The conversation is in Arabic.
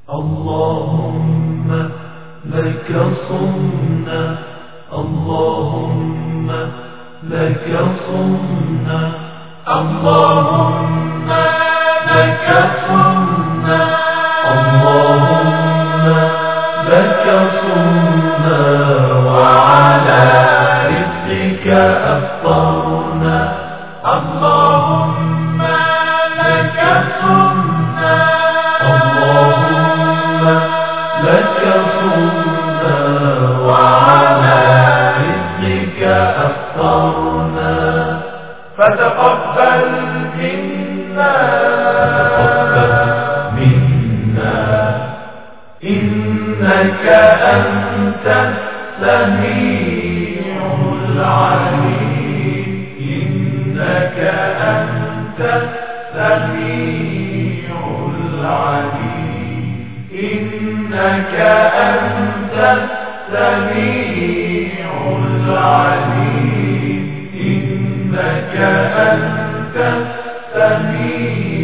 اللهم لك صمنا، اللهم لك صمنا، اللهم لك صمنا، اللهم لك صمنا، وعلى رزقك أفطرنا. اللهم لك صمنا، اللهم لك صمنا، وعلى رزقك أفطرنا. فتقبل منا، إنك أنت السميع العليم، إنك أنت السميع العليم، إنك أنت السميع العليم، إنك أنت السميع